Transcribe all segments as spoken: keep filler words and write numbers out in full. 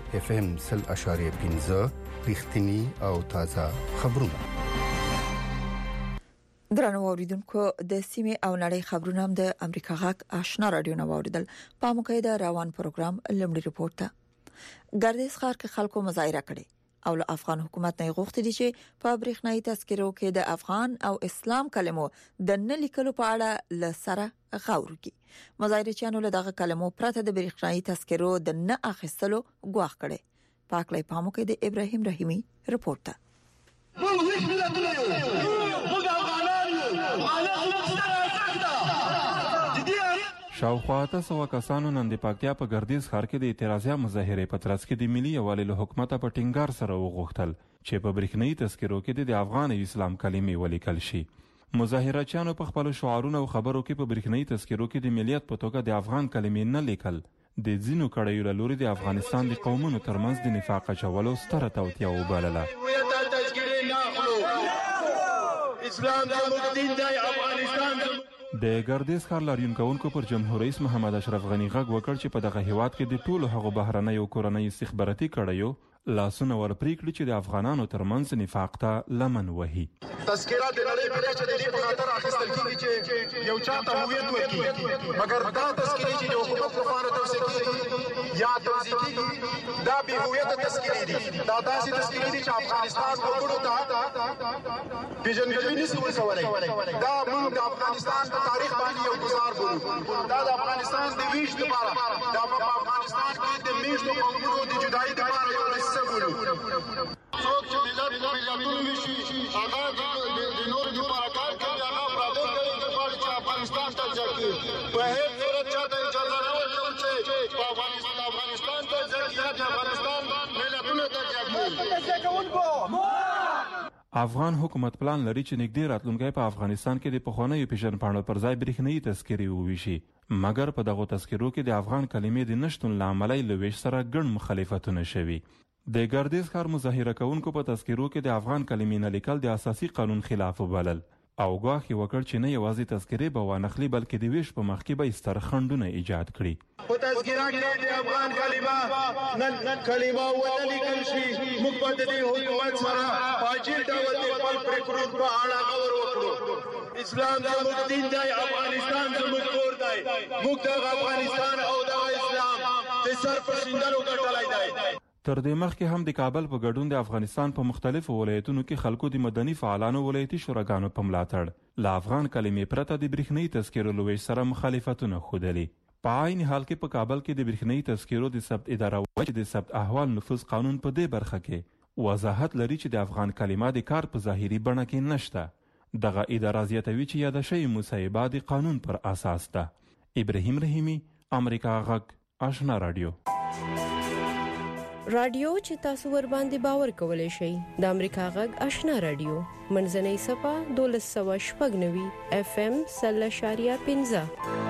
اف ام سل اشاریه پنځه رښتینی او تازه خبرونه. درنو اوریدونکو د سیمه او نړۍ خبرونه هم د امریکا غاک آشنا رادیو نو اوریدل په مقایده روان پروګرام لمړي رپورت ته ګردیز ښار کې خلکو مظاهره کړي او له افغان حکومت نه غوښتي دي چې په برېښنايي تذکرو کې د افغان او اسلام کلمو د نه لیکلو په اړه لسره غور وکړي. مظاهرچیانو له دغه کلمو پرته د برېښنايي تذکرو د نه اخیستلو غواړي کړي. پاکلای پامو کې د ابراهیم رحیمی رپورت ته شاوخوا تاسو کسانو نن د پکتیا په ګردیز ښار کې د اعتراضي مظاهره په ترڅ کې د ملي یووالي له حکومت په ټینګار سره وغوښتل چې په برېښنايي تذکرو کې د افغان او اسلام کلمې ولیکل شي. مظاهرچیانو په خپل شعارونو او خبرو کې په برېښنايي تذکرو کې د ملیت په توګه د افغان کلمې نه لیکل د ځینو کړیو له لوري د افغانستان د قومونو ترمنځ د نفاق اچولو ستره توطیه وبلله. اسلام زموږ دین دی، افغانستان د ګردیز ښار لاریونکوونکو پر جمهور رئیس محمد اشرف غنی غږ وکړ چې په دغه هیواد کې د ټولو هغو بهرنیو کورنیو استخباراتي کړیو لاسونه ورپرې کړي چې د افغانانو ترمنځ نفاق ته لمن وهي. تذکره د نړۍ په کچه د دې په خاطر اخیستل کېږي چې یو چاته هویت ورکړي، مګر دا تذکرې چې د حکومت لپاره توثیق کېږي یا توثیق کېږي دا بې هویته تذکرې دي. دا داسې تذکرې دي چې افغانستان وګړو ته پیژندګلوي نشي ورکولی. دا موږ د افغانستان په تاریخ باندې یو ګزار بولو. دا د افغانستان د ویش لپاره دا په افغانستان کې د میشتو قومونو د جدایي لپاره یو حصه بولو. څوک چې ملت په ملتونو ویشي هغه د نورو لپاره کار کوي، هغه پردی کوي چې افغانستان ته ځي. په هیڅ صورت چاته اجازه نه ورکوي چې په افغانستان افغانستان ته ځي یا د افغانستان ملتونو ته ځي. افغان حکومت پلان لري چې نږدې راتلونکی په افغانستان کې د پخوانیو پیژندپاڼو پر ځای برېښنايي تذکرې وویشي، مګر په دغو تذکرو کې د افغان کلمې د نشتون له امله له ویش سره ګڼ مخالفتونه شوي. د ګردیز ښار مظاهره کوونکو په تذکرو کې د افغان کلمې نه لیکل د اساسي قانون خلاف وبلل او ګواښ یې وکړ چې نه یوازې تذکرې به وانخلي بلکې د ویش په مخ کې به ستر خنډونه ایجاد کړي. په تذکره کې د افغان کلمه نن کلمه ونه لیکل شي، موږ به د دې حکومت سره په عاجل ډول د خپل پرېکړو په اړه غور وکړو. اسلام زموږ دین دی، افغانستان زموږ کور دی. موږ دغه افغانستان او دغه اسلام د سر په شیندلو ګټلی دی. تر دې مخکې هم د کابل په ګډون د افغانستان په مختلفو ولایتونو کې خلکو د مدني فعالانو ولایتي شوراګانو په ملاتړ له افغان کلمې پرته د برېښنايي تذکرو له ویش سره مخالفتونه ښودلي. په عین حال کې په کابل کې د برېښنايي تذکرو د ثبت اداره وایي چې د ثبت احوال نفوذ قانون په دې برخه کې وضاحت لري چې د افغان کلمه د کار په ظاهري بڼه کې نشته. دغه اداره زیاتوي چې یاده شوې مصیبه د قانون پر اساس ده. ابراهیم رحیمی، امریکا غږ آشنا رادیو. رادیو چې تاسو ور باندې باور کولای شئ د امریکا غږ آشنا رادیو منځنۍ صفه دولس سوه شپږ نوي اف ام سل اشاریه پنځه.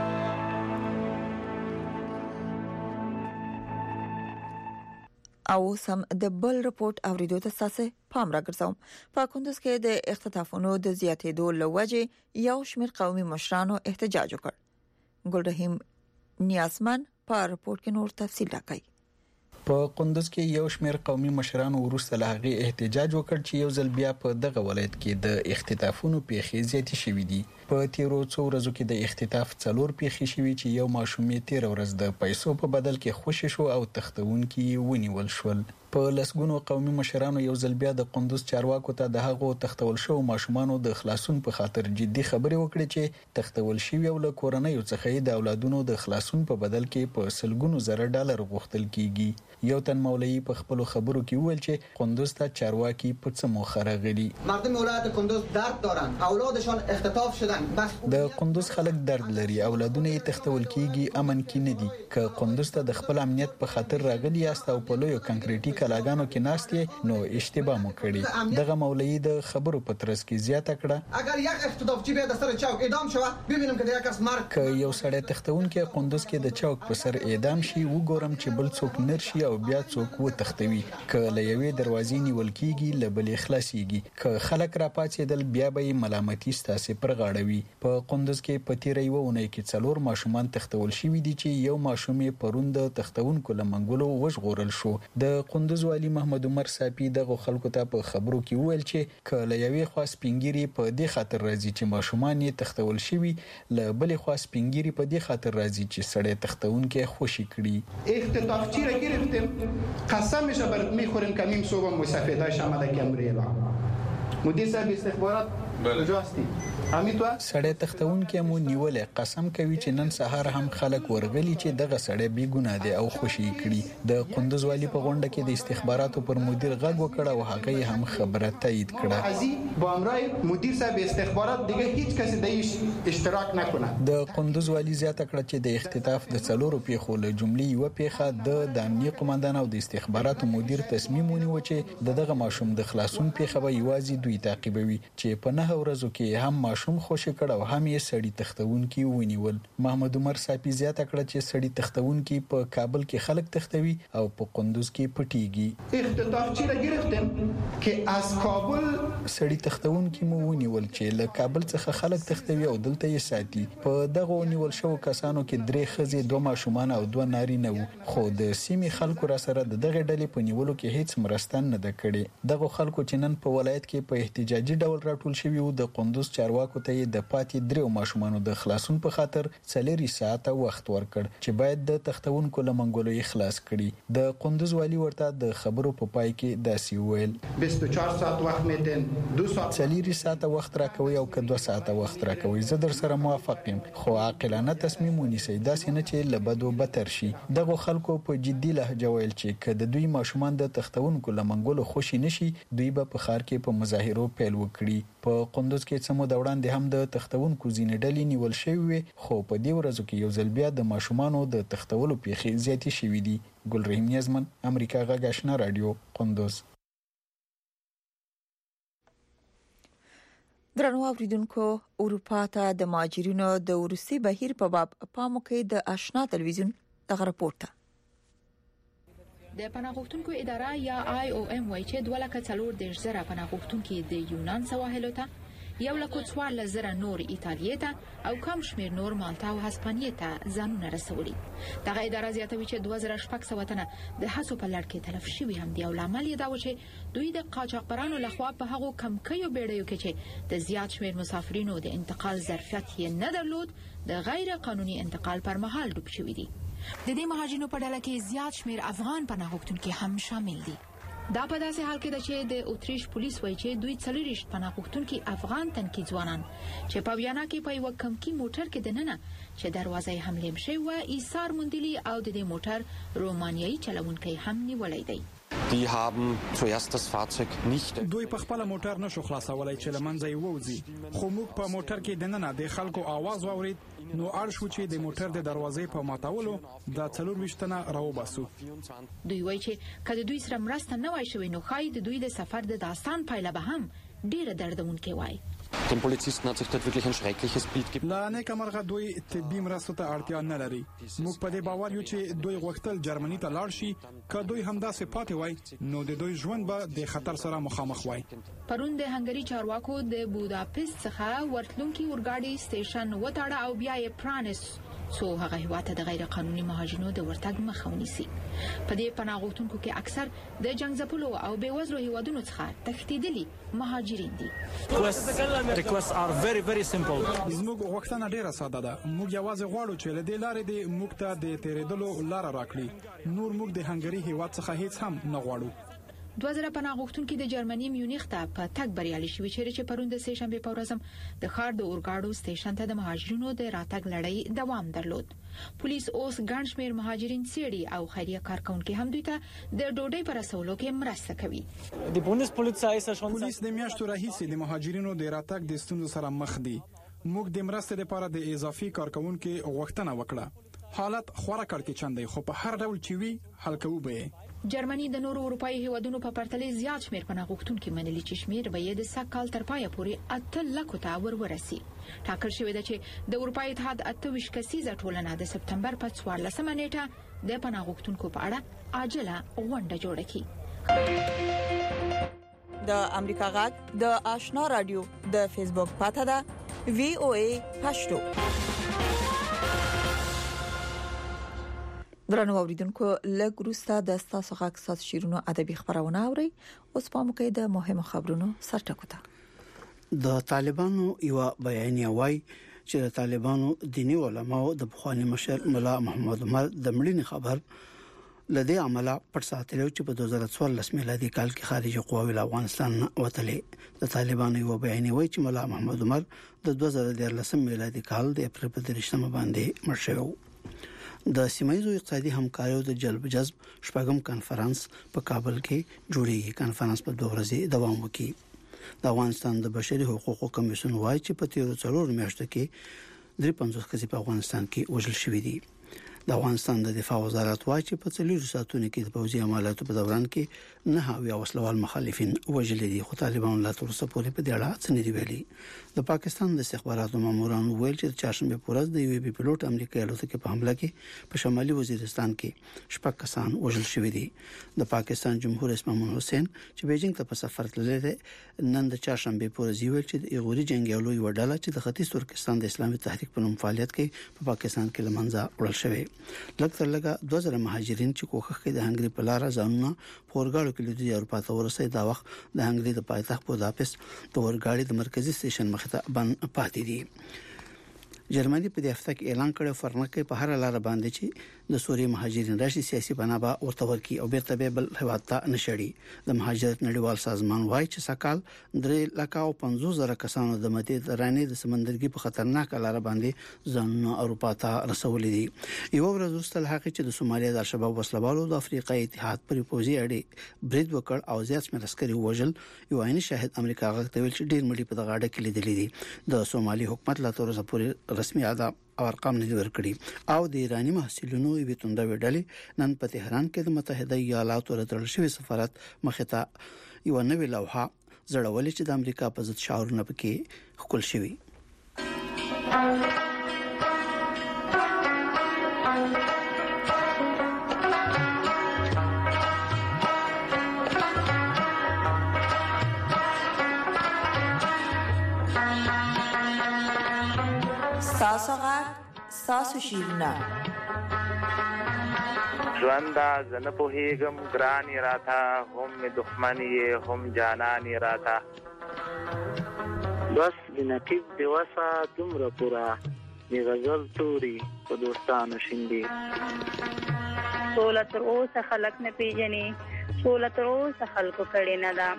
او سم د بل رپورت اوریدو ته ساسه پام راګرځوم. په کندوز کې د اختطافونو د زیاتېدو لوجه یو شمېر قومي مشرانو احتجاج وکړ. ګلرحیم نیازمن په رپورت کې نور تفصیل راکړي. په کندوز کې یو شمېر قومي مشرانو وروسته له هغې احتجاج وکړ چې یو ځل بیا په دغه ولایت کې د اختطافونو پیښې زیاتې شوې دي. په تیرو څو ورځو کې د اختطاف څلور پیښې شوې چې یو ماشوم یې تیر ورځ د پیسو په بدل کې خوشی شو او تختونکي ونیول شول. په لسګونو قومي مشرانو یو ځل بیا د کندوز چارواکو ته د هغو تختول شو ماشومانو د خلاصون په خاطر جدي خبرې وکړې چې تختول شوی او له کورنیو څخه د اولادونو د خلاصون په بدل کې په سلګونو زره ډالر غوښتل کیږي. یو تن مولوی په خپل خبرو کې وویل چې کندوز ته چارواکي په څه موخه راغلي. مردم ولایت کندوز درد دارن، اولادشان اختطاف شدن. د کندوز خلک درد لري، اولادونه یې تختول کیږي، امن کې نه دي. که کندوز ته د خپل امنیت په خاطر راغلي یاست او په لویو کانکریټي کلاګانو کې ناستې نو اشتباه مو کړی. دغه مولوی د خبرو په ترڅ کې زیاته کړه اگر یک اختطافچی به در سر چوک اعدام شود ببینم که یک کس مرگ که یو سړی تختون کې قندوز کې د چوک په سر اعدام شي وګورم چې بل څوک نرشي او بیا څوک و تختوي. که له یوې دروازې نیول کیږي له بلې خلاصيږي. که خلک را پاتېدل بیا به ملامتي ستاسو پر غاړوي. په قندوز کې په تیرې وونه کې څلور ماشومان تختول شوي دي چې یو ماشوم پروند تختونکو لمنګلو وژغورل شو. د قندوز والی محمد عمر صافي دغه خلکو ته په خبرو کې وویل چې که له یوې خوا سپینګيري په دې خاطر راځي چې ماشومان یې تختول شوي له بلې خوا سپینګيري په دې خاطر راځي چې سړی تختونکو خوشی کړي. اختطافچی را گرفتیم قسمش برات میخوریم که نیم صبح مسافرتاش آمده که امریلا مدیر صاحب استخبارات کجاستی همینطور سړی تختونکو مو نیولې قسم کوي چې نن سهار هم خلک ورغلي چې دغه سړی بی ګناه دی او خوشی کړي. د قندوز والی په غونډه کې د استخباراتو پر مدیر غږ وکړ او هغه هم خبره تایید کړه. ازي با امرای مدیر صاحب استخبارات دیگه هیچ کسی دیش اشتراک نکنه. د قندوز والی زیاته کړه چې د اختطاف د څلورو پیښو له جملې یو پیښه د د امنیه قومندان او د استخباراتو مدیر تصمیم ونیو چې دغه ماشوم د خلاصون پیښه به یوازې دوی تعقیبوي چې په نه ورځو کې هم ماشوم خوشی کړه او هم یې سړی تختونکو ونیول. محمد عمر صافي زیاته کړه چې سړی تختونکو په کابل کې خلک تختوي او په قندوز کې پټیږي. اختطافچی را گرفتیم که از کابل سړی تختونکو مو ونیول چې له کابل څخه خلک تختوي او دلته یې ساتي. په دغه ونیول شو کسانو کې درې ښځې دوه ماشومان او دوه نارینه وو. خو د سیمې خلکو را سره د دغه ډلې په نیولو کې هیڅ مرسته نه ده کړې. دغه خلکو چې نن په ولایت کې په احتجاجي ډول راټول شوي وو د قندوز چارواکو ته د پاتې دریو ماشومانو د خلاصون په خاطر څلوري ساعته وخت ورکړ چې باید د تختونکو لمنګلو خلاص کړي. د قندوز والی ورته د خبرو په پای کې داسې ویل بیست و چهار ساعت وخت میدن دو ساعت څلوري ساعته وخت راکوي او که دوه ساعته وخت راکوي. زه در سره موافق یم خو عاقلانه تصمیم ونیسئ داسې نه چې له بدو بدتر شي. دغه خلکو په جدي لهجه ویل چې که د دوی ماشومان د تختونکو لمنګلو خوشي نشي دوی به په ښار کې په مظاهرو پیل وکړي. په قندوز کې څمو د وړاندې هم د تختونکو ځینې ډلې نیول شوی خو په دې ورځو کې یو ځل بیا د ماشومانو د تختولو پیښې زیاتې شوې دي. ګل رحیم نیازمن امریکا غږ آشنا رادیو قندوز. درنو اوریدونکو اروپا ته د مهاجرینو د ورسي بهیر په باب پاموکې د آشنا تلویزیون دغه راپورټ د پناهغوښتونکو اداره یا آی او ام وایي چې دوه لکه څلور دېرش زره پناهغوښتونکي د یونان سواحلو ته یو لکه څوارلس زره نور ایتالیا ته او کم شمیر نور مالټا او هسپانیا ته ځانونه رسولي. دغه اداره زیاتوي چې دوه زره شپږ سوه تنه د هڅو په لړ کې تلف شوي هم دي او لامل یې دا و چې دوی د قاچاقبرانو لخوا په هغو کمکیو بیړیو کې چې د زیات شمیر مسافرینو د انتقال ظرفیت یې نه درلود د غیر قانوني انتقال پر مهال ډوب شوي دي. د دې مهاجرینو په ډله کې زیات شمیر افغان پناهغوښتونکي هم شامل دي. دا په داسې حال کې ده چې د اوتریش پولیس وایي چې دوی څلوېښت پناهغوښتونکي افغان تنکي ځوانان چې په ویانا کې په یو کمکی موټر کې دننه چې دروازه یې هم لیم شوی و ایثار موندلي او د دې موټر رومانیایي چلوونکی هم نیولی دی. Die haben zuerst das Fahrzeug nicht. دوی په خپل موټر نشو خلاصولای چې لمنځه یې ووځي خو موږ په موټر کې دننه د خلکو आवाज واورید نو اړ شو چې د موټر د دروازې په ماتولو د څلور ویشتنه راوباسو. دوی وایي چې کله دوی سره مرسته نه وای شوی نو خای د دوی د سفر د داستان پایله به هم ډیره دردونکې وای. Den Polizisten hat sich dort wirklich ein schreckliches Bild gegeben. لا نه کومرغه دوی طبي مرستو ته اړتیا نه لري. موږ په دې باور یو چې دوی غوښتل جرمني ته لاړ شي که دوی همداسې پاتې وای نو د دوی ژوند به د خطر سره مخامخ وای. پرون د هنګري چارواکو د بوداپست څخه ورتلونکي اورګاډي سټیشن وټاړه او بیا یې پرانس څو هغه هیواد ته د غیر قانوني مهاجرینو د ورتګ مخه ونیسي. په دې پناهغوښتونکو کې اکثر د جنگ ځپلو او بېوزلو هیوادونو څخه تښتېدلي مهاجرین دي. Requests are very very simple. زموږ غوښتنه ډیره ساده ده. موږ یوازې غواړو چې له دې لارې د موږ ته د تیرېدلو لار راکړي. نور موږ د هنګري هیواد څخه هیڅ هم نه غواړو. دوه زره پناهغوښتونکي د جرمني میونخ ته په تګ بریالي شوي چې پرون د سه شنبې په ورځ د ښار د اورګاډو سټیشن ته د مهاجرینو د راتګ لړۍ دوام درلود. پولیس اوس ګڼ شمېر مهاجرین څېړي او خیریه کارکونکي هم دوی ته د ډوډۍ په رسولو کې مرسته کوي. پولیس د میاشتو راهیسې د مهاجرینو د راتګ د ستونزو سره مخ دي. موږ د مرستې لپاره د اضافي کارکونکو غوښتنه وکړه. حالت خورا کړکېچن دی خو په هر ډول چې وي حل کوو به. جرمني د نورو اروپאי هیوادونو په پرتله زیات شمیر پناه غوښتونکي منلي چې شمیر به یې د سږ کال تر پایه پورې اته لکو ته ورورسي. ټاکل شوې ده چې د اروپאי اتحاد اته ویشت کسیزه ټولنه د سپتمبر په څوارلسمه نیټه د پناه غوښتونکو په اړه عاجله غونډه جوړه کړي. د امریکا غږ د آشنا رادیو د فیسبوک پاڼه ده وی او ای پښتو. درنو اوریدونکو لګروستا د تاسو غږ سات شیرونو ادبي خبرونه اوري. اوس په موږ د مهمو خبرونو سرټکو ته. د طالبانو یو بیانیه وایي چې د طالبانو دینی علماو د بخوانی مشر مولا محمد عمر د مړینې خبر لدې عمله پټ ساتلو چې په دوه زره څوارلس میلادي کال کې خارجي قواوی له افغانستان وتلې. د طالبانو یو بیانیه وایي چې مولا محمد عمر د دوه زره دیارلسم میلادي کال د اپریل په دریشتمه باندې مړ شو. د سیمایي اقتصادي همکاریو د جلب جذب شپږم کانفرنس په کابل کې جوړیږي. کانفرنس په دوه ورځې دوام وکړي. د افغانستان د بشري حقوقو کمیسیون وایي چې په تیرو څلور میاشتو کې درې پنځوس کسي په افغانستان کې وژل شوي دي. د افغانستان د دفاع وزارت وایي چې په څلورو ساعتونو کې د پوځي عملیاتو په دوران کې نه هاوی وسلوال مخالفین وژل دي. خو طالبان لا تر اوسه پورې په دې اړه څه نه دی ویلي. د پاکستان د استخباراتو مامورانو ویل چې چهارشنبه په ورځ د یو بي پيلوټ امریکایي الوتکې په حمله کې په شمالي وزیرستان کې شپږ کسان وژل شوي دي. د پاکستان جمهور رئیس مامون حسین چې بیجینګ ته په سفر تللی دی نن د چهارشنبه په ورځ ویل چې د ایغوري جنگیالو یو ډله چې د ختیځ ترکستان د اسلامي تحریک په نوم فعالیت کوي په پا پاکستان کې لمنځه وړل شوی. لکه تر لګه دوه زره مهاجرین چې کوښښ کوي د هنګري په لار ځانونه پورګاړو کې لویدي اروپا ته ورسېد. دا وخت د هنګري د پایتخت بوداپست د ورګاړي د مرکزی سټیشن مخ ته بند پاتې دي. جرمني په دې هفته کې اعلان کړی فرنکه په هر لار باندې چې د سوریې مهاجرین راشي سیاسي بنابه ورته ورکی او بیرته به بل هواد ته نشړي. د مهاجرت نړیوال سازمان وایي چې سکهال درې لک او پنځوس زره کسانو د مدیترانې د سمندرګي په خطرناک لار باندې ځانونه اروپا ته رسولي دي. یو ورځ وروسته هغه چې د سومالیا د شباب وسلوالو د افریقای اتحاد پر پوزي اړې برید وکړ او زیات شمېر عسکري وژل. یو عیني شاهد امریکا غږ ته ویل چې ډیر مړي په دغه اړه کې لیدلې دي. د سومالي حکومت لا تر اوسه پورې رسمي اعدام او ارقام نه ورکړي. او د ایرانی محصلینو یوه توندې وډلې نن په تهران کې د متحده ایالاتو راتلل شوی سفارت مخه ته یو نوې لوحه زړولې چې د امریکا په ضد شعارونه پکې خپل شوی. ساسغه ساسو شیرنا ژوندا زنه په هیګم ګرانی راته هم دښمنی هم جانانی راته بس د نقیب دی وسه دومره پورا دی غزل توري په دوستانو شیندي سوله تر اوسه خلک نه پیژني سوله تر اوسه خلکو کړي نه ده.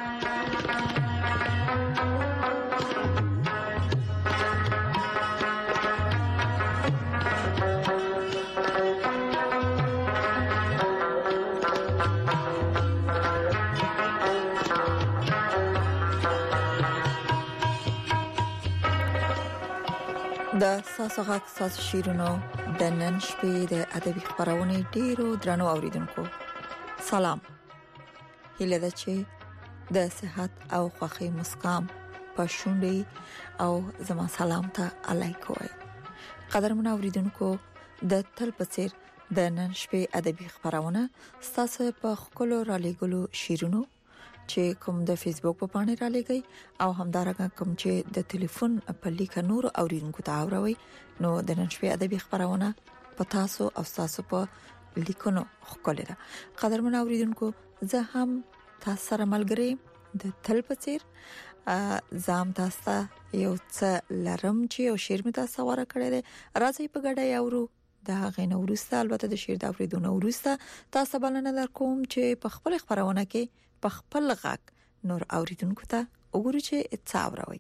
د ساسغه ساس شیرونو د نن شپې د ادبي خبرونه ډیرو درنو اوریدونکو سلام. هیله ده چې د صحت او خوښۍ مسکام په شونډې او زما سلام ته الایکوي. قدرمن اوریدونکو د تل پڅیر د نن شپې ادبي خبرونه ستاسو په خپل را لګلو شیرونو چې کوم د فیسبوک په باندې را لګي او همدارنګه کوم چې د ټلیفون په لیک نور اوریدونکو ته اوروي نو د نن شپې ادبي خبرونه په تاسو او تاسو په لیکونو خپل ده. قدرمن اوریدونکو زه هم تاسو سره ملګری د تل پڅیر زام تاسو یو څه لرم چې یو شعر می تاسو ورا کړی دی. راځي په ګډه یاورو د هغه نو ورسته البته د شعر د اوریدونکو ورسته تاسو بلنه در کوم چې په خپل خبرونه کې په خپل غږ نور اوریدونکو ته وګورئ چې څه اوروي.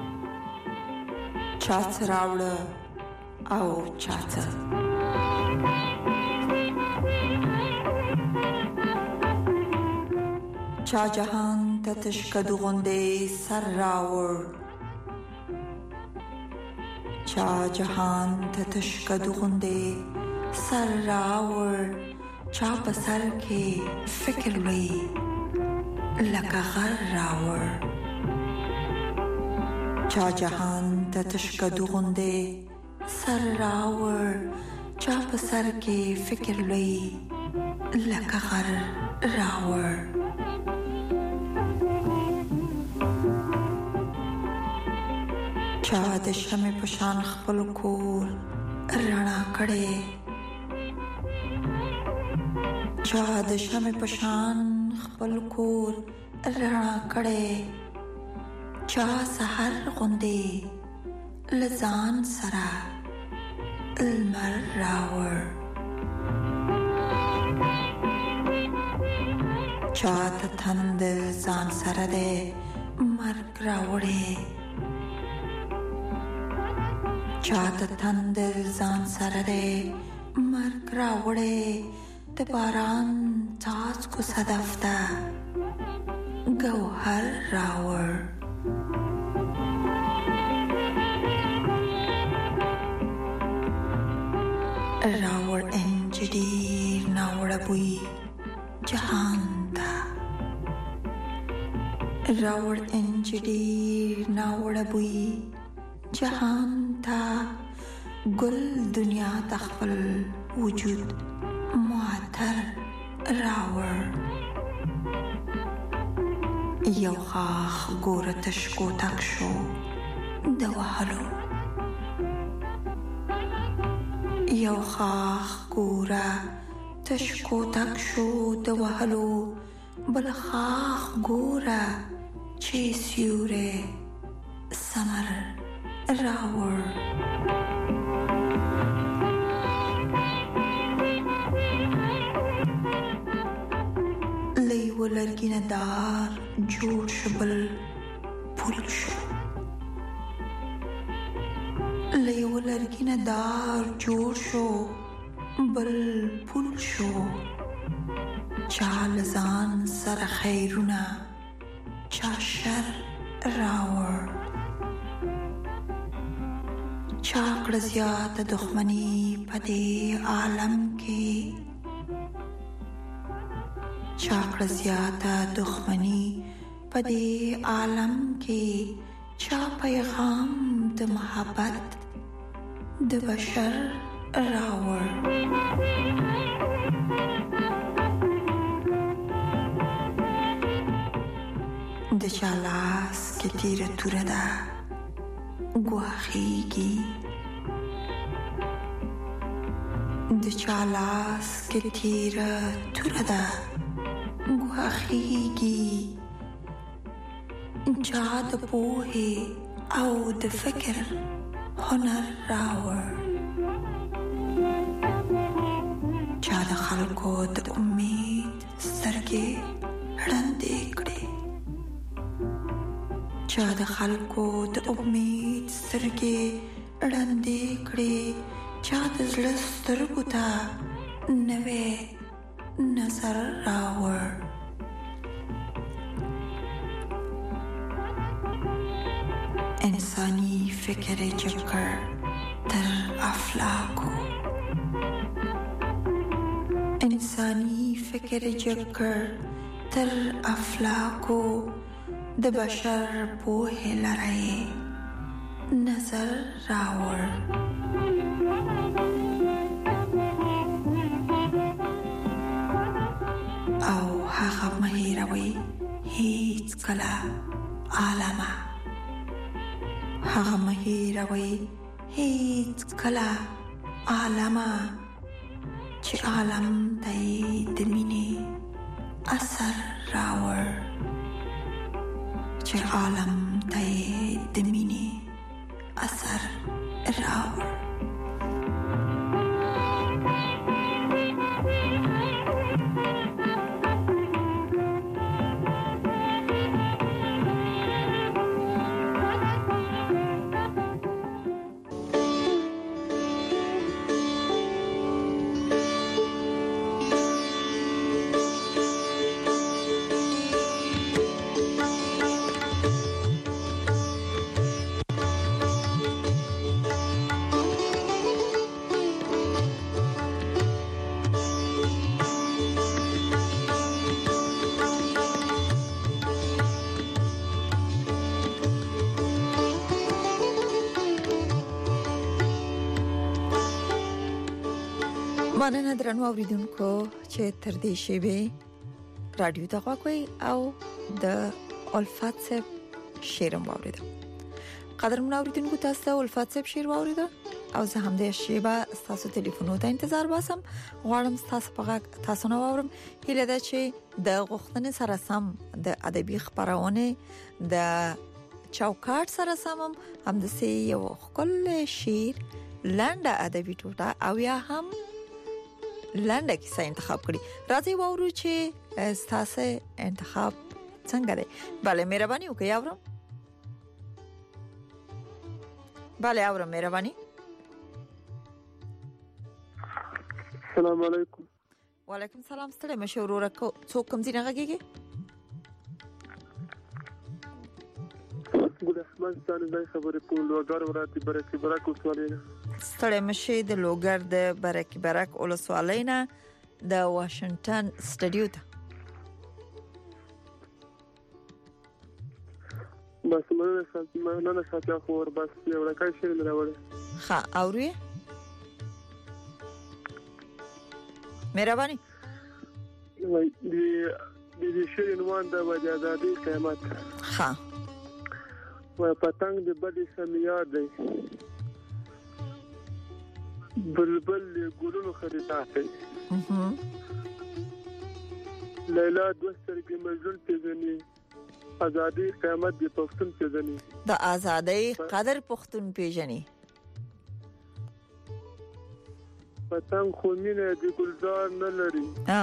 چاڅ راوړ او چاڅ چا جهان ته تشکد غوندې سر راوړ چا جهان ته تشکد غوندې سر راوړ چا په سر کې فکر لوی لکه غر راوړ چا جهان ته تشکد غوندې سر راوړ چا په سر کې فکر لوی لکه غر راوړ چا د شمع په شان خپل کور رڼا کړي چا د شمع په شان خپل کور رڼا کړي چا سحر غوندې لزان سره المر راوړ چا ته تند ځان سره دې مرګ راوړي چا ته تند ځان سره دې مرګ راوړي د باران څاڅکو صدف ته ګوهر راوړ راوړ انجدي ناوړ بوي جهان ته راوړ انجدي ناوړ بوي جهان ته ګل دنیا تخفل وجود معطر راوړ یو خاخ ګوره تشکو تک شو د وهلو یو خاخ ګوره تشکو تک شو د وهلو بل خاخ ګوره چې سیوره سمر راوړ لیو لرګینه دار جوړ شبل پول شو لیو لرګینه دار جوړ شو بل پول شو چال ځان سره خیرونه چا شر راوړ چا کړه زیاته دښمني په دې عالم کې چا کړه زیاته دښمني په دې عالم کې چا پیغام د محبت د بشر راوړ د چا لاس کې تیره توره ده ګواښیږي د چا لاس کې تیره توره ده ګواښیږي چا د پوهې او د فکر هنر راوړ چا د خلکو د امید سترګې ړندې کړې چا د خلکو د امید سترګې ړندې کړې چا د زړه سترګو ته نوې نظر راوړ انسانی فکر جګر تر افلاکو انسانی فکر جګر تر افلاکو د بشر پوهه لري نظر راوړ او هغه مهیروي هیڅ کله عالمه هغه مهیروي هیڅ کله عالمه چې عالم ته د مینې اثر راوړ چې عالم ته د مینې اثر راوړ مننه درنو اوریدونکو چې تر دې شیبه رادیو ته غوږی او د الفات صاحب شعرم واوریده. قدرمن اوریدونکو تاسو ته الفات صاحب شعر واوریده او زه هم د شیبه تاسو ټلیفونو ته انتظار باسم. غواړم تاسو په تاسو نو اورم هله دا چې د غوښتنې سره سم د ادبي خبرونه د چوکاټ سره سم هم د سي یو خپل شعر لنډه ادبي ټوټه او یا هم لنډه کیسه انتخاب کړی. راځي وورو چې تاسو انتخاب څنګه دی. bale مهرباني وکړئ اورم. bale اورم مهرباني. السلام علیکم. وعلیکم السلام. ستړي مشوره کو څوک کوم ځای راغیږي؟ ګل احمد ستانه د خبرې په لوګر وراتي برکې برک وسوالینه. ستړي مشه د لوګر د برکې برک ولسوالینه د واشنگټن سټډیو ته. بس مننه ساتي مننه ساتي خو ور بس یو راکای شي نه راوړل. ها اوري مهرباني. وای دی دی شي نوان د وجادادي قیامت. ها وای پتنګ د بدی سمیا دی بلبل ګلونو خریدار دی. اها لیلا دوستر کې مجنون پیژني ازادي قیامت د پښتون پیژني. د ازادۍ قدر پښتون پیژني. پتنګ خو مینه د ګلزار نه لري. ها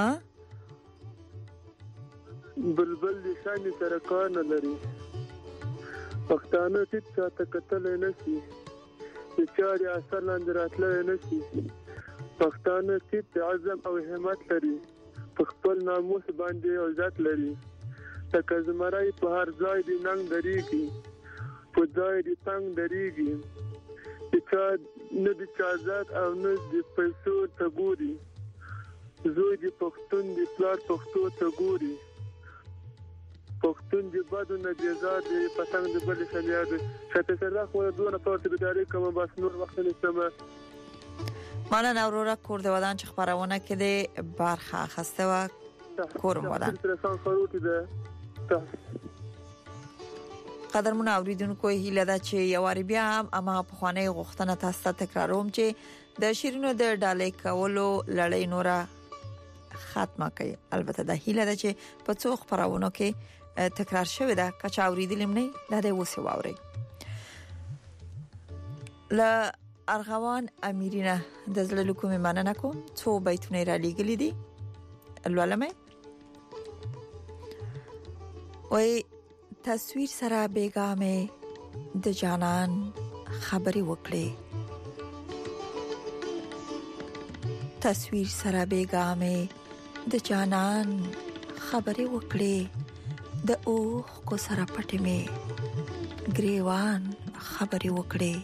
بلبل د شان سره کار نه لري. پښتانه هیڅ څه کتل نه شي چې چاري اثر لاندې راتلل نه شي. پښتانه هیڅ عزم او همت لري. خپل ناموس باندې عزت لري. تکه زمرای په هر ځای دی ننګ دریږي په ځای دی تنګ دریږي چې نه د چازات او نه د پیسو ته ګوري. زوی دی پښتون دی پلار پښتو ته ګوري. پښتون دی بدو نه جزا دی پتنګ دی بل شلیا دی. شته سره خو دونه پورته بيداری کوم بس نور وخت نه سم. مننه اورورا کور د ودان چې خبرونه کې د برخه اخسته و کورم ودان. قدرمن اوریدونکو هیله ده چې یو ور بیا هم اما په خوانې غوښتنه تاسو ته تکراروم چې د شیرینو د ډالۍ کولو لړۍ نورا ختمه کړي. البته د هیله ده چې په څو خبرونو کې تکرار شوی ده کچا اوریدلم نه د دې وسه واوري. ل ارغوان امیرینه د زړه لکومه مننه کوم. څو بیتونه را لګلې دي الولمه وای تصویر سره بیګامه د جانان خبري وکړي. تصویر سره بیګامه د جانان خبري وکړي. د اوخ کو سره پټې مې گریوان خبري وکړي.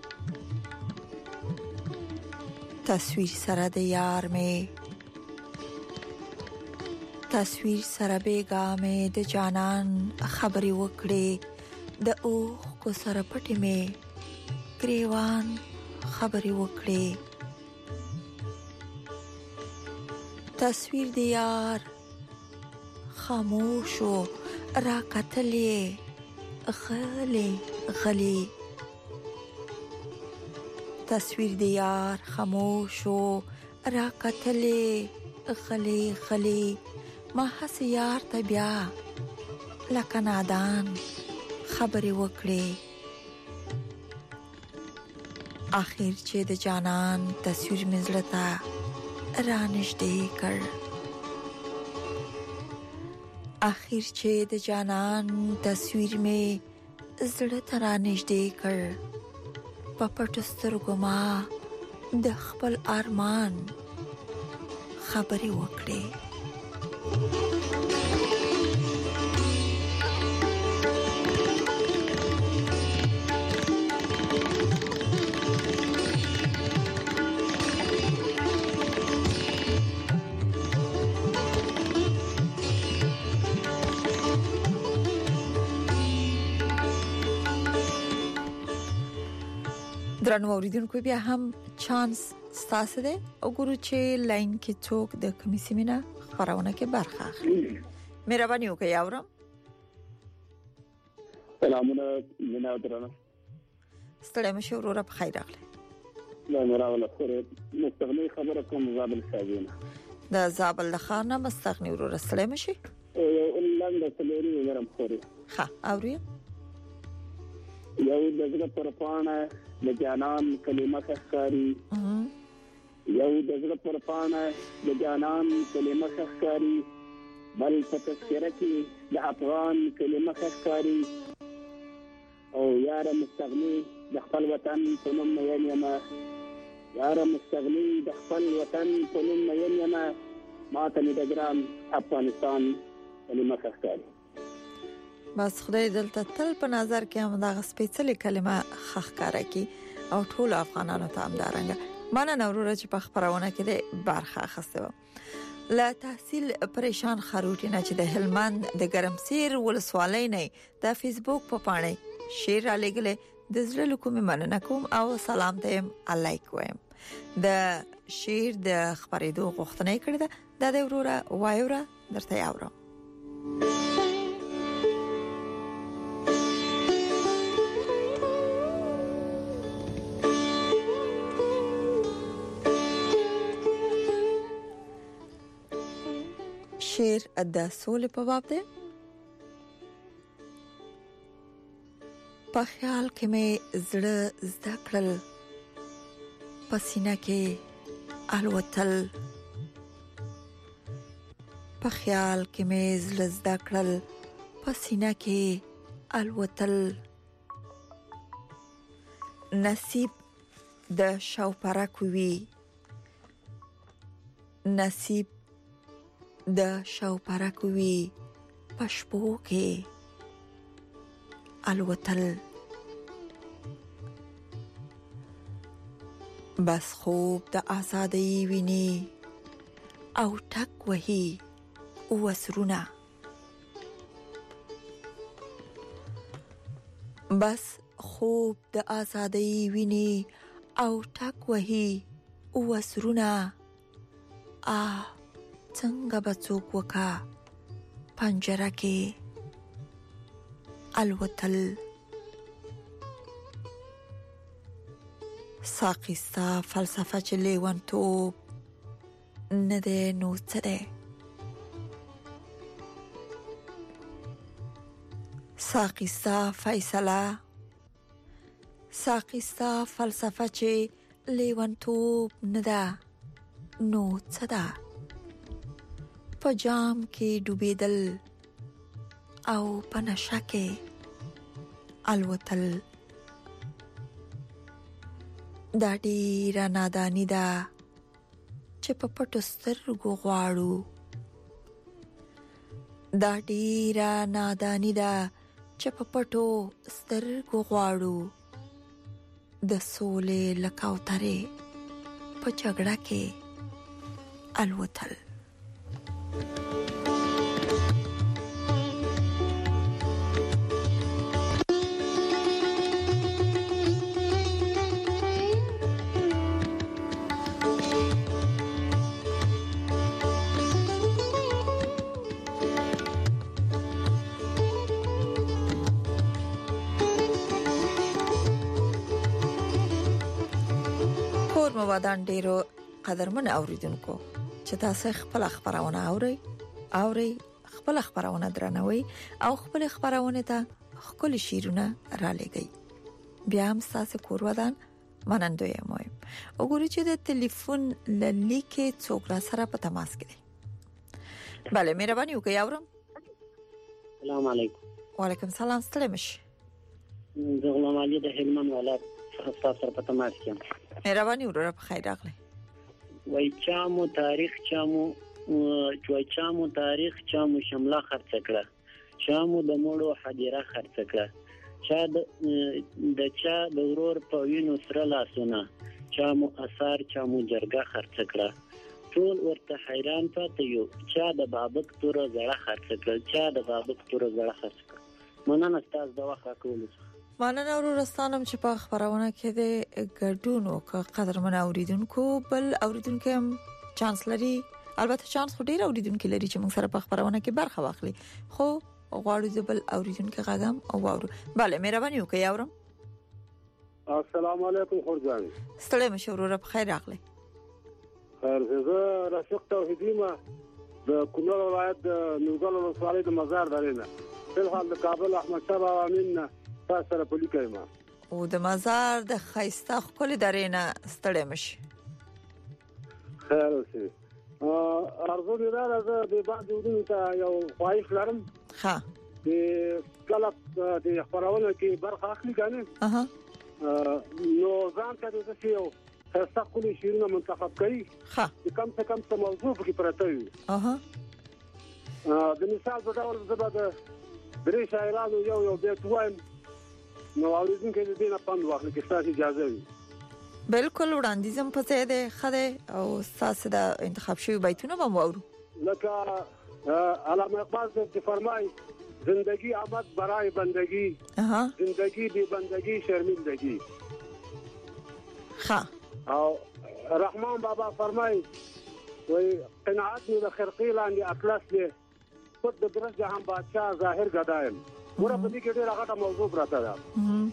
تصویر سره د یار مې تصویر سره بیګامه د جانان خبري وکړي. د اوخ کو سره پټې مې گریوان خبري وکړي. تصویر د یار خاموشو را قتلې غلې غلې. تصویر د یار خاموشو را قتلې غلې غلې. ما هس یار ته بیا لکه نادان خبرې وکړې. اخر چې د جانان تصویر مزلتا رانشدې کړ. اخر چې د جانان تصویر می زړه ته رانشدې کړ. په پټو سترګو ما د خپل ارمان خبرې وکړې. درنو اوریدونکو بیا هم چانس ستاسو ده وګورو چې لاین کې څوک د کمیسي مینا خبرونه کې برخه اخلي. مهرباني وکړئ اورم. سلامونه مینا درنه. ستړي مشه وروره په خیر راغله. لا مراوله خوري مستغني خبره کوم زابل شاګونه. د زابل خانه مستغني وروره ستړي مشه. ولنده تلوري ورم خوري. ها اوري. یو دغه پر پانه د جانان کلمه ښکاری. یو دغه پر پانه د جانان کلمه ښکاری. بل په تذکره کې د افغان کلمه ښکاری. او یار مستغني د خپل وطن په نوم مې یم. یار مستغني د خپل وطن په نوم مې یم. ماته د ګران افغانستان کلمه ښکاری. بس خدای دلته تل په نظر کې هم دا سپیڅلې کلمه ښکارا کی او ټول افغانانو ته هم دارنګه مانه نورو چې په خبرونه کې د برخه اخیسته و. لا تحصیل پریشان خروټی نه چې د هلمند د ګرمسیر ولسوالۍ نه د فیسبوک په پاڼې شیر را لګلې د زړه لکومه مننه کوم او سلام ته لایک وایم. د شیر د خبرېدو غوښتنه کړې ده د وروره وایوره درته یاورم. شیر د سولې په باب ده. په خیال کې مې زړه زده کړل پسینه کې الوتل. په خیال کې مې زړه زده کړل پسینه کې الوتل. نصیب د شاوپره کوي. نصیب د شاوپره کوي پښپو کې الوتل. بس خوب د آزادۍ ویني او ټک وهي وسرونه. بس خوب د آزادۍ ویني او ټک وهي وسرونه. آ څنګه بڅوک وکا پنجره کې الوتل. ساقستا فلسفه چې لیوان توب نه ده نو څه ده. ساقستا فیصله ساقستا فلسفه چې لیوان توب نه ده نو څه ده. په جام کې ډوبېدل او په نشه کې الوتل. دا ډېره ناداني ده چې په پټو سترګو غواړو. دا ډېره ناداني ده چې په پټو سترګو غواړو. د سولې له کوترې په جګړه کې الوتل. ودان ډیرو قدرمن اوریدونکو چې تاسو خپل خبرونه اوري اوري خپل خبرونه درنوي او خپل خبرونه ته خپل شیرونه را لګي. بیا هم تاسو کور ودان منندوی یم. وګورئ چې د ټلیفون لیکه څوک را سره په تماس کې دي. bale مهرباني وکړئ اورم. السلام علیکم. وعلیکم السلام. ستړي مشه. زه غلام علي د هلمند ولایت څخه تاسو په تماس کې یم. مهرباني وروره په خیر راغلی. وای چامو تاریخ چامو وای چامو تاریخ چامو شمله خرڅ کړه. چامو د مړو حدیره خرڅ کړه. چا د چا د ورور په وینو سره لاسونه. چامو اثار چامو جرګه خرڅ کړه. ټول ورته حیران پاتې یو. چا د بابک تور زړه خرڅ کړ. چا د بابک تور زړه خرڅ کړ. مننه تاسو د وخت راکولو. مننه ورستانم چې په خبرونه کې د ګډون او قدرمن اوریدونکو بل اوریدونکو هم چانس لري، البته چانس خو ډیر اوریدونکو لري چې موږ سره په خبرونه کې برخه واخلي، خو غواړو د بل اوریدونکو غاګم او واورو. bale مهرباني وکړئ اورم. السلام علیکم خورجان. ستړي مشوره په خیر راغلی. خیر زه رفیق توحیدی ما د کونړ ولایت د نورګل ولسوالۍ د مزار درینه په حال د کابل احمد شاه بابا امین تاسو سره پولی کوي او د مزار د خیسته خپل درینه ستړي مشي. خیر اوسې ارزو دې راځه د بعد ودونو ته یو خواهش لرم. ها د کله د خبرونه کې برخه اخلي کنه اها نو ځان ته د څه یو تاسو خپل شیرونه منتخب کړئ. ها کم څه کم څه موضوع کې پراته وي. اها د مثال په ډول زبده درې شاعرانو یو یو بیت وایم نو اوریدونکو دې نه پاند واخلي کې تاسو اجازه وي. بالکل وړاندیزم په څه ده خده او تاسو د انتخاب شوی بیتونه به وورو. لکه علامه اقبال سے فرمای زندگی آمد برای بندگی اها زندگی بی بندگی شرمندگی. ها او رحمان بابا فرمای وای قناعت می د خرقی لاندې اطلس دی خود د درس جهان بادشاہ ظاهر غدایم ور په دې کې ډېر هغه موضوع راته ده.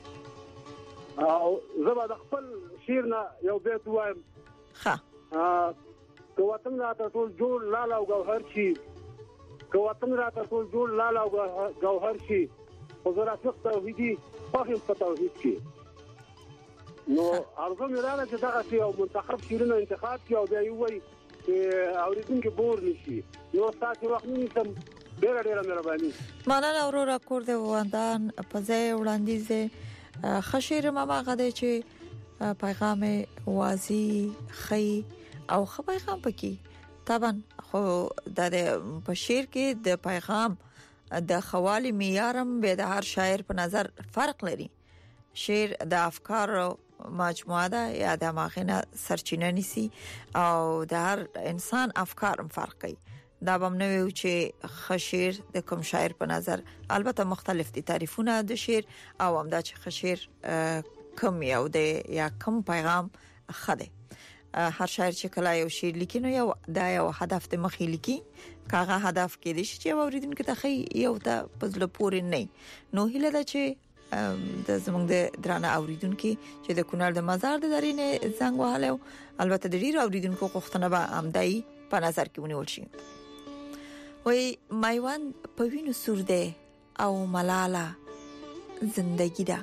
او زما د خپل شعر نه یو بیت وایم. ها که وطن راته ټول جوړ لال او گوهر شي که وطن راته ټول جوړ لال او گوهر شي خو زه رافق توحیدي فهم په توحید کې نو ارزو مې راځي چې دغه یو منتخب شیرونه انتخاب کړي او بیا یې وایي چې اوریدونکو بور نشي. نو تاسو وخت نیسم ډېر ډېر مهرباني. مننه اورورا کور د وندان په ځای وړاندیز خشیر ماما غده چې پیغام واضح خي او خو پیغام پکې طبعا خو د په شعر کې د پیغام د خوالي معیارم به د هر شاعر په نظر فرق لري. شعر د افکار مجموعه ده یا د ماغینه سرچینه نیسي او د هر انسان افکار فرق کوي. دا به نو ویو چې خشیر د کوم شاعر په نظر البته مختلف دي تعریفونه د شعر او هم دا چې خشیر کوم یو د یا کوم پیغام خده. هر شاعر چې کله یو شعر لیکي نو یو دا یو هدف د مخې لیکي کاغه هدف کې دي چې اوریدونکو ته خي یو ته پزله پورې نه نو هله دا چې د زمونږ د درانه اوریدونکو چې د کونړ د مزار د درینه زنګ وهاله البته د ډیر اوریدونکو غوښتنه به امدای په نظر کې ونیول شي. وای مایوان په وینو سور ده او ملاله زندگی ده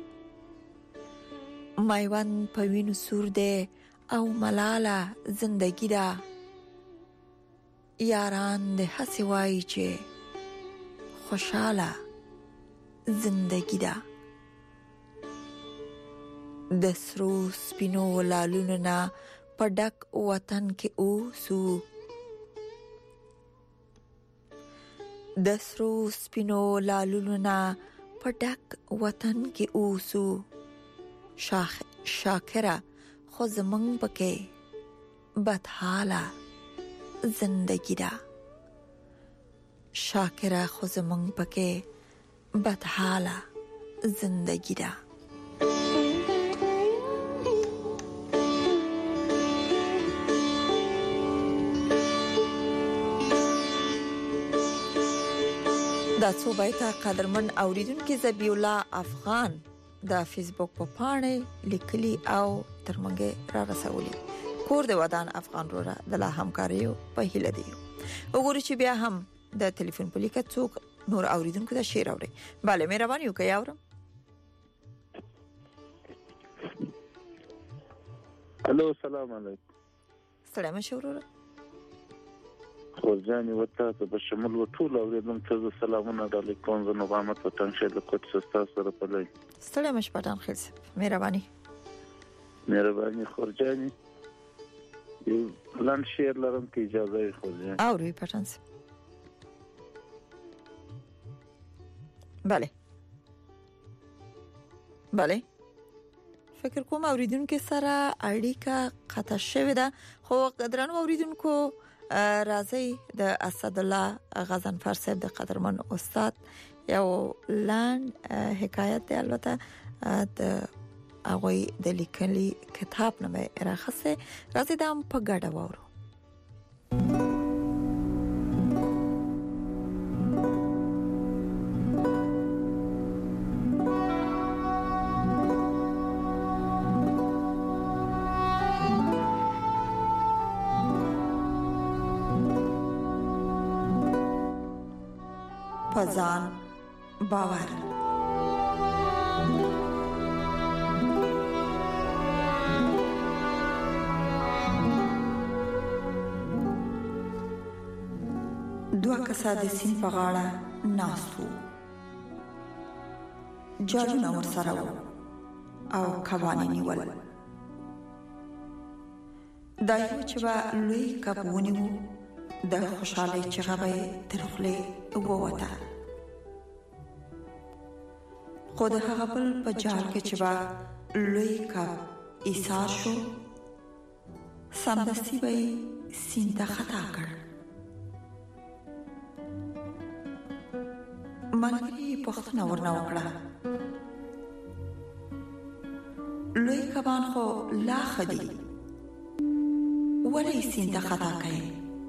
مایوان په وینو سور ده او ملاله زندگی ده یاران د هسي وای چې خوشاله زندگی ده د سرو سپینو لالونو نا پډک وطن کې اوسو د سرو سپینو لالونو نا پډک وطن کې اوسو شاخ شاکره خو زمنګ پکې بدحاله زندگی ده شاکره خو زمنګ پکې بدحاله زندگی ده. دا څو بایته قدرمن اوریدونکو زبی الله افغان د فیسبوک په پاڼه لیکلي او ترمنګ را رسولي. کور د ودان افغان رو د لا همکاري په هیله دی. وګورئ چې بیا هم د ټلیفون په لیکه څوک نور اوریدونکو دا شعر اوري. bale مهرباني وکړئ اورم. الو السلام علیکم. سلام شورور. خورجاني وته په شمول و ټول اوریدونکو ته سلامونه علیکم زه نوامت وطن شه د کوټ سستا سره په لای. سلام شپدان خیر مهرباني. مهرباني خورجاني. یو لان شعر لرم که اجازه خورجاني. اوري پټانس. bale bale فکر کوم اوریدونکو سره اړیکه قطع شوه ده خو قدرانو اوریدونکو راځي د اسد الله غزنفر صاحب د قدرمن استاد یو لاند حکایت دی البته د هغه د لیکلي کتاب نه راخصه راځي د په ګډه وورو پزان باور دوه کسه د سین په غاړه ناستو جالونه ورسره وو او کبانې نیول دا یو چې به لوی کبونی وو د خوشحالۍ چغه به تر خولې ووته خو د هغه بل په جال کې چې به لوی کب ایثار شو سمدستي به سین ته خطا کړ ملګري پوښتنه ورنه وکړه لوی کبان خو لا خدي ولې سین ته خطا کوي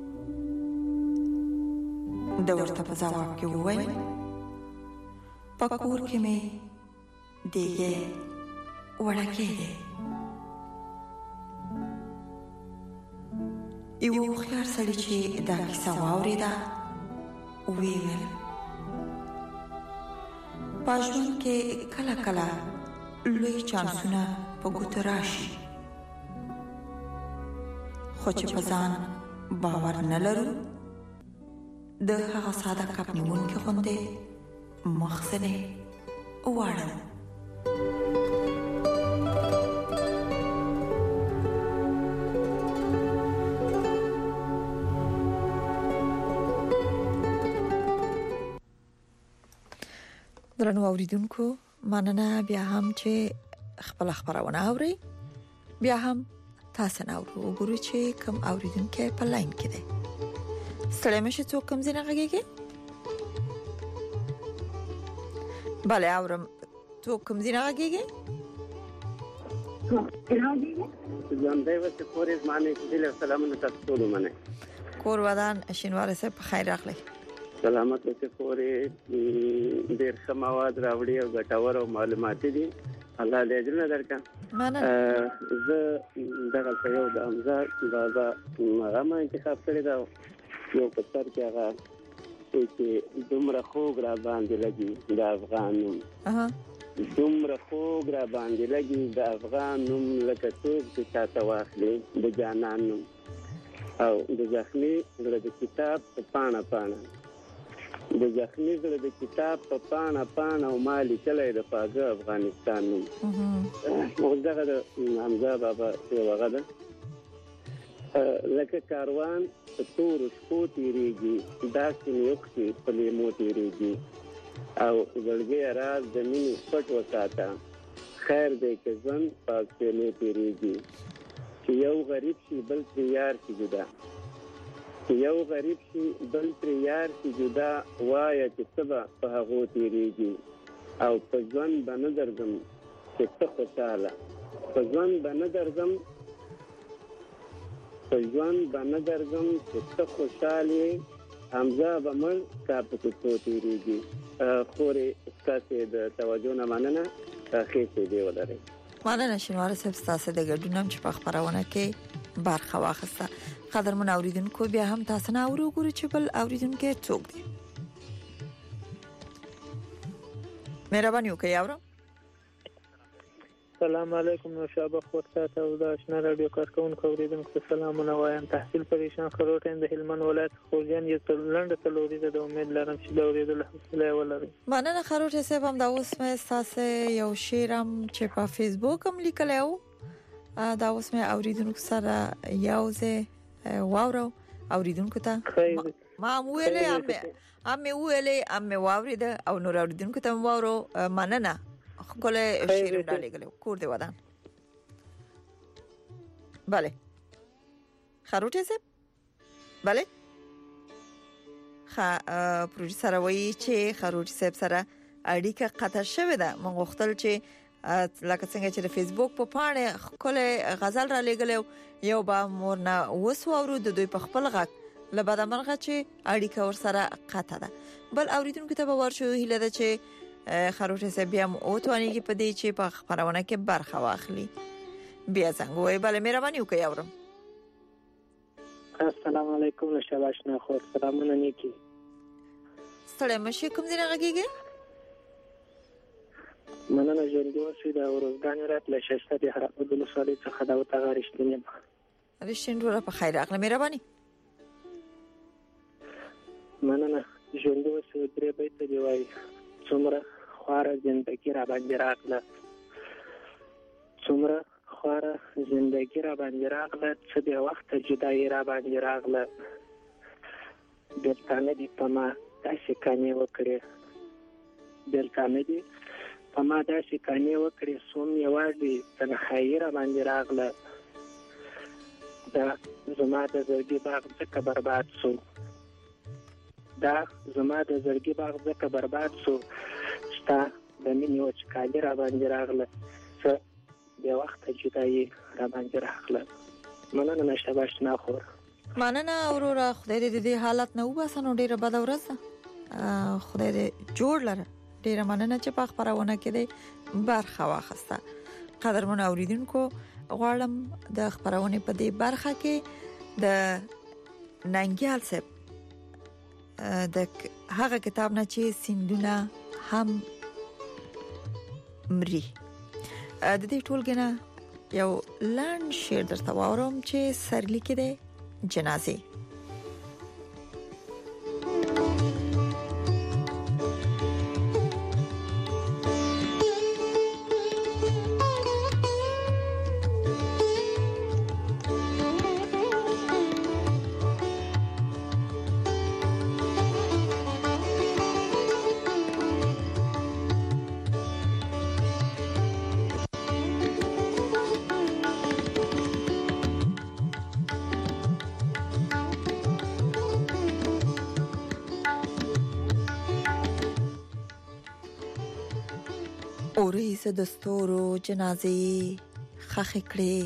د ورته په ځواب کې وویل پکور کې مې دیګه وړکې ده یو خيار سړي چې دا کیسه واوریده ویل پښون کې کله کله لوی چانسونه په ګوت راشي خو چې په ځان باور نه لرو د هغه ساده کپ نیون کې خوندې مخزنه واړه درنو اوریدونکو مننه بیا هم چې خپل خبرونه اوري بیا هم تاسو نه اورو وګورئ چې کوم اوریدونکو په لاین کې دی سلام شي څوک کوم ځای نه غږیږي بله اورم څوک کوم ځای نه غږیږي ځان دی وته پورې معنی دې سلامونه تاسو ټول منه کور ودان شینواره سه په خیر راغلی سلامت اوسه پورې ډېر سماواد راوړي او ګټور او معلومات دي الله دې اجر درکا مننه زه دغه یو د امزا بابا هغه انتخاب کړی دا یو په سر کې هغه چې دومره خوږ را باندې لګي د افغانم اها دومره خوږ را باندې لګي د افغانم لکه څوک چې تاسو واخلي د جانانم او د ځخمي د کتاب په پاڼه پاڼه د ځخمي د کتاب په پاڼه پاڼه او مالي کله د فاجعه افغانستان نو موږ دغه د حمزه بابا یو هغه ده لکه کاروان په تور شپو تیریږي داسې نیوکسي په لیمو تیریږي او زړګي راز د مینې پټ وساته خیر دې کې ځن پاک نه تیریږي چې یو غریب شي بل تر یار شي جدا چې یو غریب شي بل تر یار شي جدا وایي چې سبا په هغه تیریږي او په ځوان باندې درځم چې څه خوشاله په ځوان باندې درځم په ځوان باندې درځم چې څه خوشاله حمزه بمن کا په څه تیریږي خوري تاسو د توجه نه مننه خېسه دی ولري مننه شنواره صاحب تاسو د ګډونم چې په خبرونه کې برخه واخسته قدرمن اوریدونکو بیا هم تاسو نه اورو ګوري چې بل اوریدونکو څوک دی مهرباني وکړئ اورم السلام علیکم نو شابه خورتا ته د آشنا رادیو کارکونکو اوریدونکو سلامونه وایم تحصیل پریشان خروټین د هلمند ولایت خوجان یو تلند تلوري د امید لرم چې د اوریدلو حوصله ولري مننه خروټه صاحب هم دا اوس مې تاسو یو شیرم چې په فیسبوک هم لیکلو دا اوس مې اوریدونکو سره یوځه واورو اوریدونکو ته ما ویلې ام ام ویلې ام واورید او نور اوریدونکو ته واورو مننه کوله شیر ډالې غلو کور دی ودان bale خروټه صاحب bale خا پروډوسر وایي چې خروټي صاحب سره اړیکه قطع شوه ده. موږ غوښتل چې لکه څنګه چې د فیسبوک په پاڼه کوله غزل را لګلو یو با مورنا وسو ورو د دوی په خپل غږ لبدا مرغه چې اړیکه ور سره قطع ده. بل اوریدونکو ته به ورشو هله ده چې خروټي صاحب بیا او توانیږي په دې چې په خبرونه کې برخه واخلي. بیا څنګه وای بل مهرباني وکړئ اورم. السلام علیکم شباشنا خو سلامونه نیکی ستړی مشه کوم ځای راغیږي مننه ژوندۍ اوسئ دا ورځګان راتله شسته د هر په دلو سالي څخه دا وته غریشتنی رښتینډوره په خیر اخله مهرباني مننه ژوندۍ اوسئ درې بیت دی وای څومره خواره زندگی را باندې راغله څومره خواره زندگی را باندې راغله څه د وخت جدای را باندې راغله دلته دی په ما داسې کانې وکړې دلته مې دی په ما داسې کانې وکړې سوم یوازې تنهایي را باندې راغله دا زما د زړګي باغ ځکه برباد سو دا زما د زړګي باغ ځکه برباد سو ستا د مینې وچکالي را باندې راغله څه د وخت جدایي را باندې راغله مننه نشته باشنا خور مننه اورورا خدای دې دې حالت نه وباسنو ډیره بد ورځ خدای دې جوړ لره ډیره مننه چې په خبرونه کې دې برخه واخسته. قدرمن اوریدونکو غواړم د خبرونه په دې برخه کې د ننګیال صاحب د هغه کتاب نه چې سیندونه هم مري د دې ټولګنه یو لاند شعر درته واورم چې سرلیک دی جنازه. اوریز دستورو جنازه خخ کړي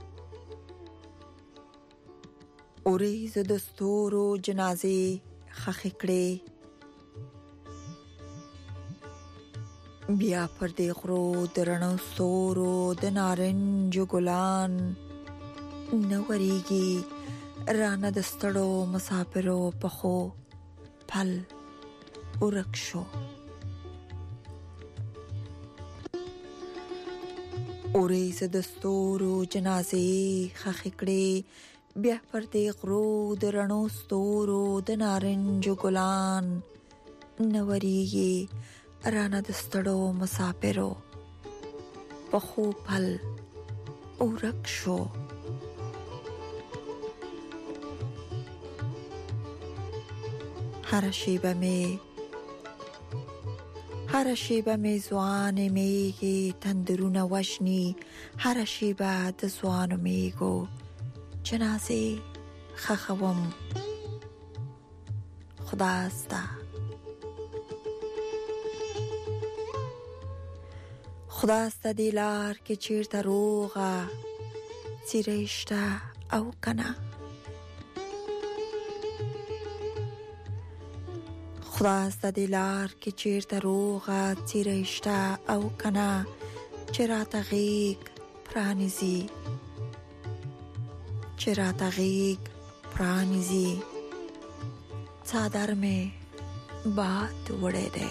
اوریز دستورو جنازه خخ کړي بیا پر دې غرو درنو سورو د نارنج ګلان نوریږي رانه د ستړو مسافرو په خو پل ورکشو اوریز دستورو جنازه خخ کړي بیا پر دې غرو درنو ستورو د نارنج ګلان نوریږي رانه د ستړو مسافرو په خو پل ورکشو هر شیبه می هر شیبه می زوان میگی تندرون وشنی هر شیبه د زوان میگو جنازه خخوم خداستا خداستا دیلار که چیرته روغه سیرشته او کنه خداستا دیلار که چیرته روغه سیرشته او کنه چرا تغیق پرانیزی چرا تغیق پرانیزی چادر میں باد وڑے دے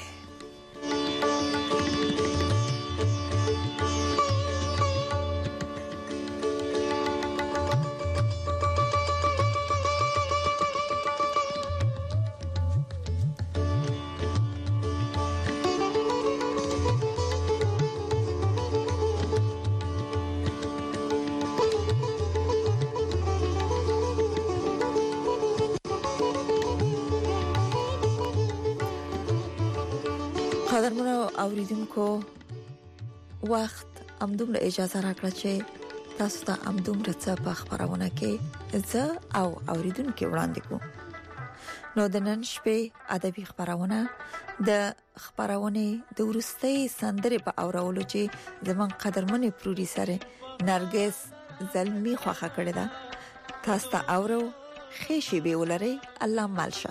قدرمنو اوریدونکو وخت امدومره اجازه راکړه چې تاسو ته امدومره څه په خبرونه کې زه او اوریدونکو وړاندې کوم. نو د نن شپې ادبي خبرونه د خبرونه د ورستۍ سندره په اورولو چې زمون قدرمنې پروډوسر نرګس زلمی خوخه کړی دا تاسو ته اورو خېشي به ولري الله مالشه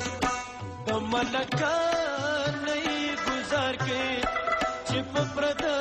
ملکان نہیں گزار کے چپ پردا